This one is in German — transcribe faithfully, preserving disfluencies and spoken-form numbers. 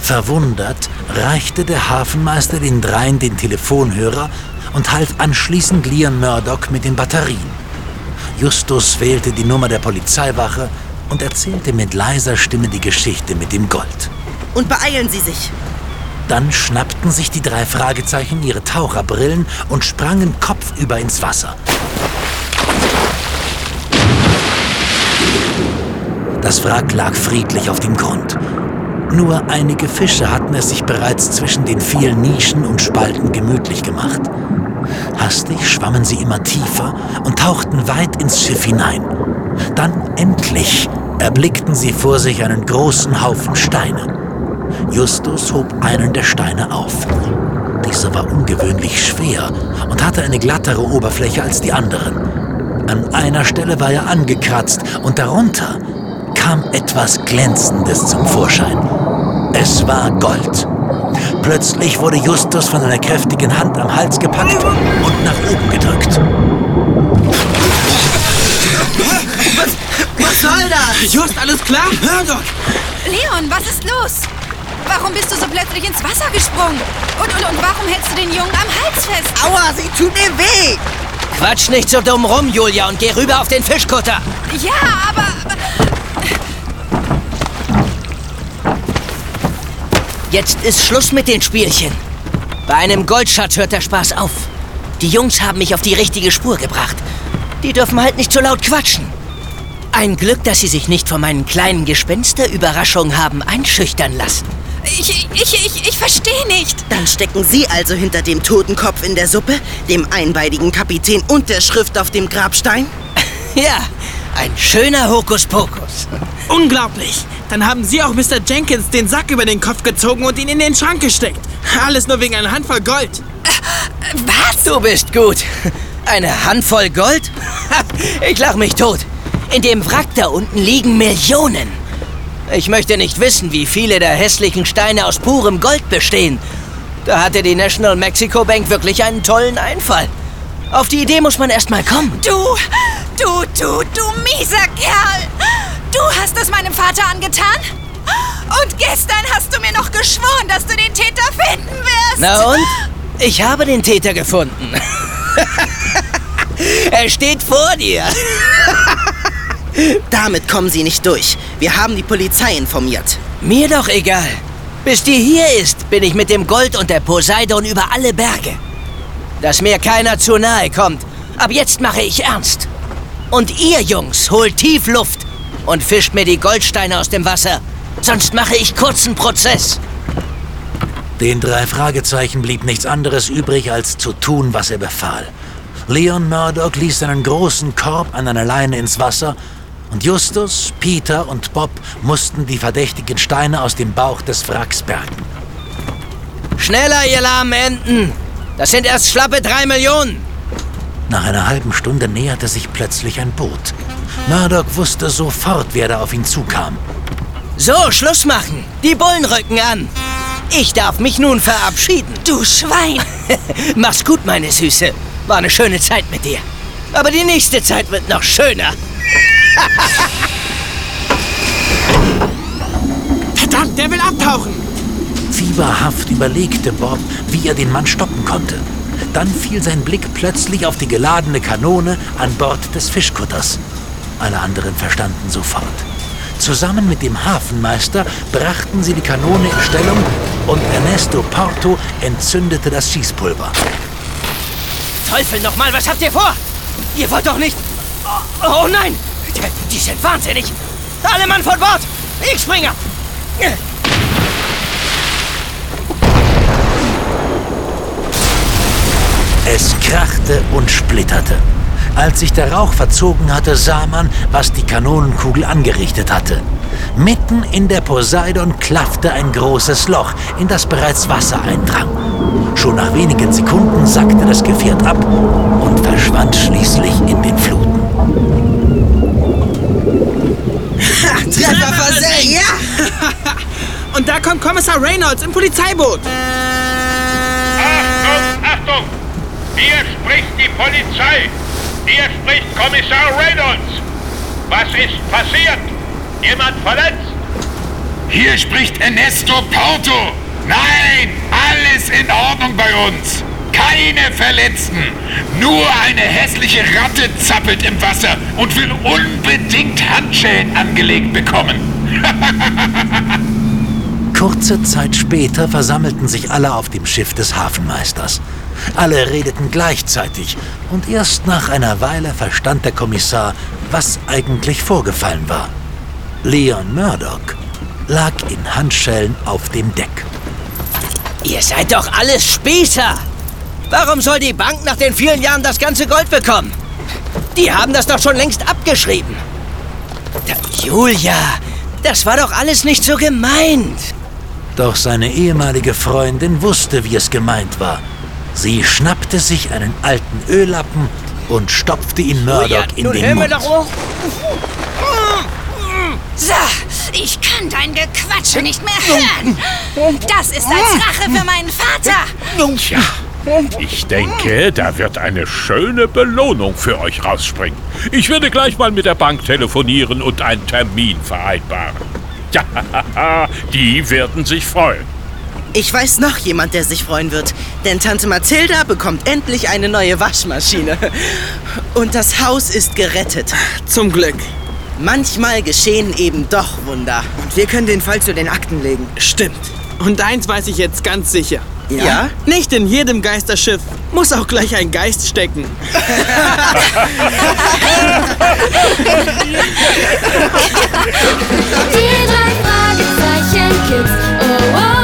Verwundert reichte der Hafenmeister den dreien den Telefonhörer und half anschließend Leon Murdoch mit den Batterien. Justus wählte die Nummer der Polizeiwache und erzählte mit leiser Stimme die Geschichte mit dem Gold. Und beeilen Sie sich! Dann schnappten sich die drei Fragezeichen ihre Taucherbrillen und sprangen kopfüber ins Wasser. Das Wrack lag friedlich auf dem Grund. Nur einige Fische hatten es sich bereits zwischen den vielen Nischen und Spalten gemütlich gemacht. Hastig schwammen sie immer tiefer und tauchten weit ins Schiff hinein. Dann endlich erblickten sie vor sich einen großen Haufen Steine. Justus hob einen der Steine auf. Dieser war ungewöhnlich schwer und hatte eine glattere Oberfläche als die anderen. An einer Stelle war er angekratzt und darunter kam etwas Glänzendes zum Vorschein. Es war Gold. Plötzlich wurde Justus von einer kräftigen Hand am Hals gepackt und nach oben gedrückt. Was, was soll das? Just, alles klar? Murdoch! Leon, was ist los? Warum bist du so plötzlich ins Wasser gesprungen? Und, und, und warum hältst du den Jungen am Hals fest? Aua, sie tut mir weh! Quatsch nicht so dumm rum, Julia, und geh rüber auf den Fischkutter. Ja, aber... Jetzt ist Schluss mit den Spielchen. Bei einem Goldschatz hört der Spaß auf. Die Jungs haben mich auf die richtige Spur gebracht. Die dürfen halt nicht so laut quatschen. Ein Glück, dass sie sich nicht von meinen kleinen Gespensterüberraschungen haben einschüchtern lassen. Ich, ich, ich, ich verstehe nicht. Dann stecken Sie also hinter dem toten Kopf in der Suppe, dem einbeinigen Kapitän und der Schrift auf dem Grabstein? Ja, ein schöner Hokuspokus. Unglaublich! Dann haben Sie auch Mister Jenkins den Sack über den Kopf gezogen und ihn in den Schrank gesteckt. Alles nur wegen einer Handvoll Gold. Äh, was? Du bist gut. Eine Handvoll Gold? Ich lach mich tot. In dem Wrack da unten liegen Millionen. Ich möchte nicht wissen, wie viele der hässlichen Steine aus purem Gold bestehen. Da hatte die National Mexico Bank wirklich einen tollen Einfall. Auf die Idee muss man erst mal kommen. Du, du, du, du mieser Kerl! Du hast es meinem Vater angetan? Und gestern hast du mir noch geschworen, dass du den Täter finden wirst. Na und? Ich habe den Täter gefunden. Er steht vor dir. Damit kommen Sie nicht durch. Wir haben die Polizei informiert. Mir doch egal. Bis die hier ist, bin ich mit dem Gold und der Poseidon über alle Berge. Dass mir keiner zu nahe kommt. Ab jetzt mache ich ernst. Und ihr Jungs, holt tief Luft und fischt mir die Goldsteine aus dem Wasser. Sonst mache ich kurzen Prozess. Den drei Fragezeichen blieb nichts anderes übrig, als zu tun, was er befahl. Leon Murdoch ließ einen großen Korb an einer Leine ins Wasser und Justus, Peter und Bob mussten die verdächtigen Steine aus dem Bauch des Wracks bergen. Schneller, ihr lahmen Enten! Das sind erst schlappe drei Millionen! Nach einer halben Stunde näherte sich plötzlich ein Boot. Murdoch wusste sofort, wer da auf ihn zukam. So, Schluss machen! Die Bullen rücken an! Ich darf mich nun verabschieden. Du Schwein! Mach's gut, meine Süße. War eine schöne Zeit mit dir. Aber die nächste Zeit wird noch schöner. Verdammt, der will abtauchen! Fieberhaft überlegte Bob, wie er den Mann stoppen konnte. Dann fiel sein Blick plötzlich auf die geladene Kanone an Bord des Fischkutters. Alle anderen verstanden sofort. Zusammen mit dem Hafenmeister brachten sie die Kanone in Stellung und Ernesto Porto entzündete das Schießpulver. Teufel nochmal, was habt ihr vor? Ihr wollt doch nicht... Oh, oh nein! Die, die sind wahnsinnig! Alle Mann von Bord! Ich springe! Es krachte und splitterte. Als sich der Rauch verzogen hatte, sah man, was die Kanonenkugel angerichtet hatte. Mitten in der Poseidon klaffte ein großes Loch, in das bereits Wasser eindrang. Schon nach wenigen Sekunden sackte das Gefährt ab und verschwand schließlich in den Fluten. Treffer versenkt! Ja! Und da kommt Kommissar Reynolds im Polizeiboot. Achtung, Achtung! Hier spricht die Polizei. Hier spricht Kommissar Reynolds. Was ist passiert? Jemand verletzt? Hier spricht Ernesto Porto. Nein, alles in Ordnung bei uns. Keine Verletzten. Nur eine hässliche Ratte zappelt im Wasser und will unbedingt Handschellen angelegt bekommen. Kurze Zeit später versammelten sich alle auf dem Schiff des Hafenmeisters. Alle redeten gleichzeitig und erst nach einer Weile verstand der Kommissar, was eigentlich vorgefallen war. Leon Murdoch lag in Handschellen auf dem Deck. Ihr seid doch alles Spießer! Warum soll die Bank nach den vielen Jahren das ganze Gold bekommen? Die haben das doch schon längst abgeschrieben. Da, Julia, das war doch alles nicht so gemeint. Doch seine ehemalige Freundin wusste, wie es gemeint war. Sie schnappte sich einen alten Öllappen und stopfte ihn Murdoch Julia, in nun den hör mir Mund. doch auf. So, ich kann dein Gequatsche nicht mehr hören. Das ist als Rache für meinen Vater. Tja, ich denke, da wird eine schöne Belohnung für euch rausspringen. Ich werde gleich mal mit der Bank telefonieren und einen Termin vereinbaren. Ja, die werden sich freuen. Ich weiß noch jemand, der sich freuen wird. Denn Tante Mathilda bekommt endlich eine neue Waschmaschine. Und das Haus ist gerettet. Zum Glück. Manchmal geschehen eben doch Wunder. Und wir können den Fall zu den Akten legen. Stimmt. Und eins weiß ich jetzt ganz sicher. Ja? Ja? Nicht in jedem Geisterschiff muss auch gleich ein Geist stecken. Die drei Fragezeichen Kids. Oh, oh.